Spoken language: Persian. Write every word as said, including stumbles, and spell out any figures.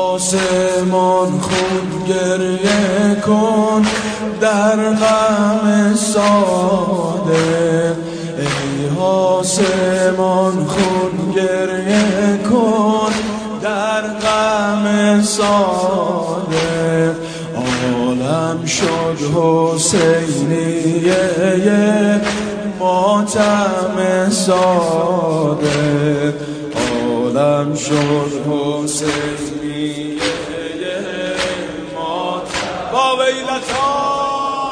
آسمان خون گریه کن در غم صادق، ای آسمان خون گریه کن در غم صادق. عالم شد حسینیه ماتم صادق، عالم شد حسینیه